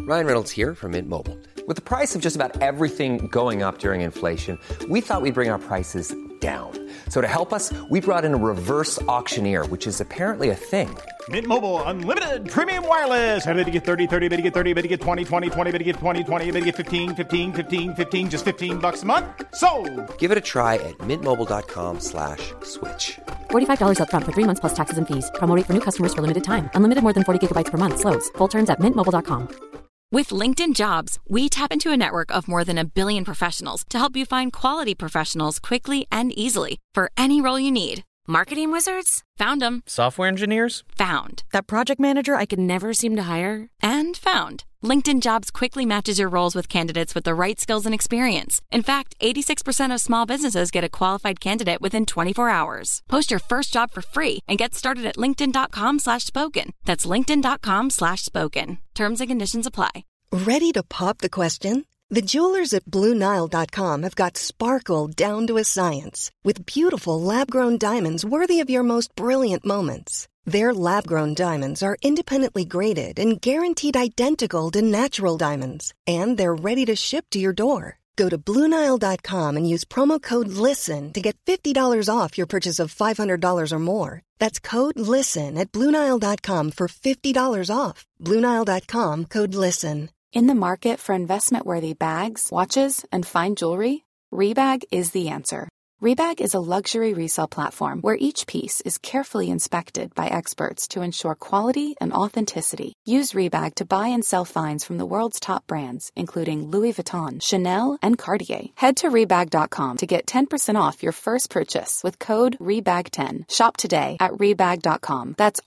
Ryan Reynolds here from Mint Mobile. With the price of just about everything going up during inflation, we thought we'd bring our prices down. So to help us, we brought in a reverse auctioneer, which is apparently a thing. Mint Mobile Unlimited Premium Wireless. How to get 30, 30, bit to get 30, bit to get 20, 20, 20, bit to get 20, 20, bit to get 15, 15, 15, 15, just $15 a month? Sold! Give it a try at mintmobile.com/switch. $45 up front for 3 months plus taxes and fees. Promo rate for new customers for limited time. Unlimited more than 40 gigabytes per month. Slows full terms at mintmobile.com. With LinkedIn Jobs, we tap into a network of more than 1 billion professionals to help you find quality professionals quickly and easily for any role you need. Marketing wizards? Found them. Software engineers? Found. That project manager I could never seem to hire? And found. LinkedIn Jobs quickly matches your roles with candidates with the right skills and experience. In fact, 86% of small businesses get a qualified candidate within 24 hours. Post your first job for free and get started at linkedin.com/spoken. That's linkedin.com/spoken. Terms and conditions apply. Ready to pop the question? The jewelers at BlueNile.com have got sparkle down to a science with beautiful lab-grown diamonds worthy of your most brilliant moments. Their lab-grown diamonds are independently graded and guaranteed identical to natural diamonds, and they're ready to ship to your door. Go to BlueNile.com and use promo code LISTEN to get $50 off your purchase of $500 or more. That's code LISTEN at BlueNile.com for $50 off. BlueNile.com, code LISTEN. In the market for investment-worthy bags, watches, and fine jewelry, Rebag is the answer. Rebag is a luxury resale platform where each piece is carefully inspected by experts to ensure quality and authenticity. Use Rebag to buy and sell finds from the world's top brands, including Louis Vuitton, Chanel, and Cartier. Head to Rebag.com to get 10% off your first purchase with code REBAG10. Shop today at Rebag.com. That's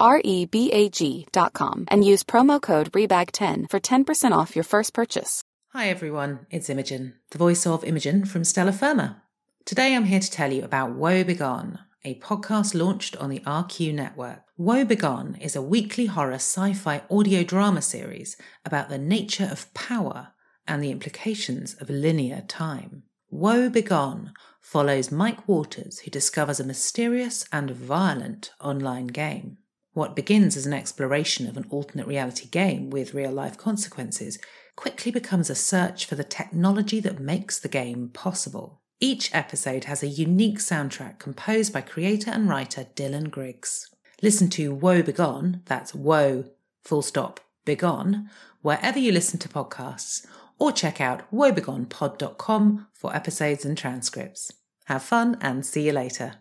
REBAG.com. And use promo code REBAG10 for 10% off your first purchase. Hi everyone, it's Imogen, the voice of Imogen from Stella Firma. Today I'm here to tell you about Woe Begone, a podcast launched on the RQ network. Woe Begone is a weekly horror sci-fi audio drama series about the nature of power and the implications of linear time. Woe Begone follows Mike Waters, who discovers a mysterious and violent online game. What begins as an exploration of an alternate reality game with real-life consequences quickly becomes a search for the technology that makes the game possible. Each episode has a unique soundtrack composed by creator and writer Dylan Griggs. Listen to Woe Begone, that's Woe, Begone, wherever you listen to podcasts, or check out woebegonepod.com for episodes and transcripts. Have fun and see you later.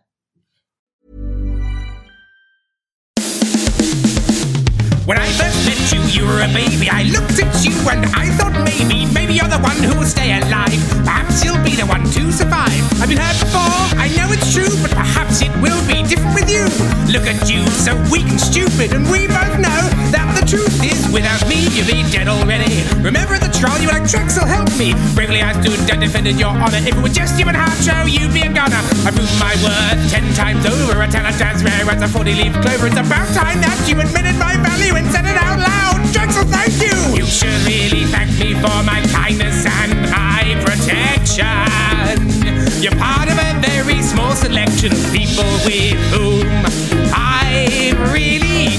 When I first met you, you were a baby. I looked at you and I thought maybe you're the one who will stay alive. Perhaps you'll be the one to survive. I've been hurt before, I know it's true, but perhaps it will be different with you. Look at you, so weak and stupid, and we both know that the truth is without me, you'd be dead already. Remember at the trial, you were like, Drexel, help me. Bravely I stood and defended your honor. If it were just you and Harcho, you'd be a goner. I proved my worth 10 times over. A talent as rare as a 40-leaf clover. It's about time that you admitted my value and said it out loud. Drexel, thank you. You should really thank me for my kindness and my protection. You're part of a very small selection of people with whom I've really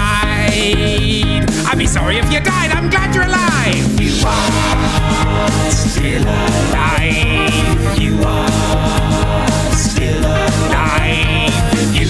tried. I'd be sorry if you died, I'm glad you're alive. You are still alive. You are still alive. You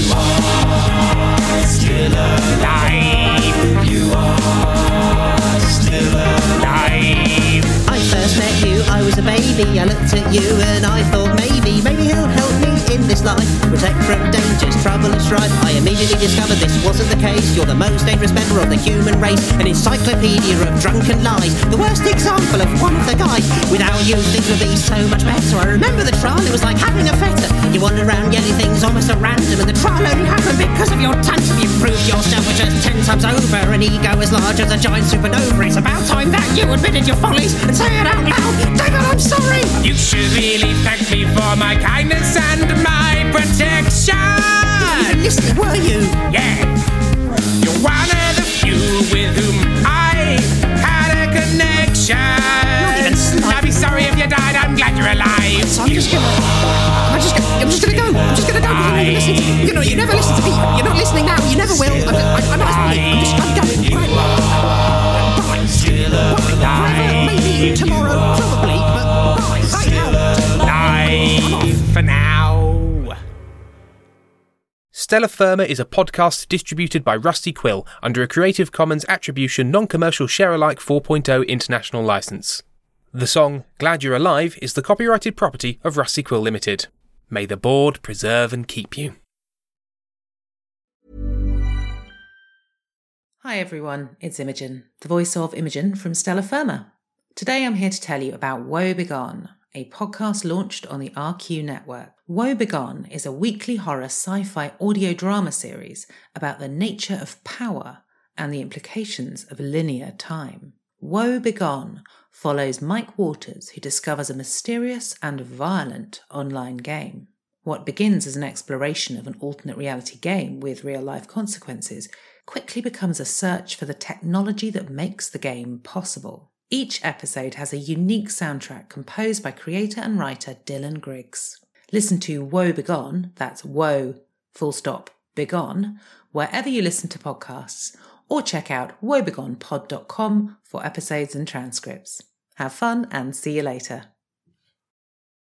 are still alive. You are still alive. I first met you, I was a baby. I looked at you and I thought maybe he'll help me in this life. Protect from dangers, trouble and strife. I immediately discovered this wasn't the case. You're the most dangerous member of the human race, an encyclopedia of drunken lies, the worst example of one of the guys. Without you, things would be so much better. I remember the trial, it was like having a feta. You wander around yelling things almost at random, and the trial only happened because of your tantrum. You proved yourself just 10 times over. An ego as large as a giant supernova. It's about time that you admitted your follies and say it out loud. David, I'm sorry. You should really thank me for my kindness and my protection. Listen, were you? Yeah. You're one of the few with whom I had a connection. Not even slightly. I'd be sorry if you died. I'm glad you're alive. So I'm just gonna go. I'm just gonna go. You know, you never listen to me. You're not listening now. You never will. I'm going. Right. Bye. Stella Firma is a podcast distributed by Rusty Quill under a Creative Commons Attribution Non-Commercial Share-alike 4.0 international licence. The song Glad You're Alive is the copyrighted property of Rusty Quill Limited. May the board preserve and keep you. Hi everyone, it's Imogen, the voice of Imogen from Stella Firma. Today I'm here to tell you about Woe Begone, a podcast launched on the RQ network. Woe Begone is a weekly horror sci-fi audio drama series about the nature of power and the implications of linear time. Woe Begone follows Mike Waters, who discovers a mysterious and violent online game. What begins as an exploration of an alternate reality game with real-life consequences quickly becomes a search for the technology that makes the game possible. Each episode has a unique soundtrack composed by creator and writer Dylan Griggs. Listen to Woe Begone, that's Woe, Begone, wherever you listen to podcasts, or check out woebegonepod.com for episodes and transcripts. Have fun and see you later.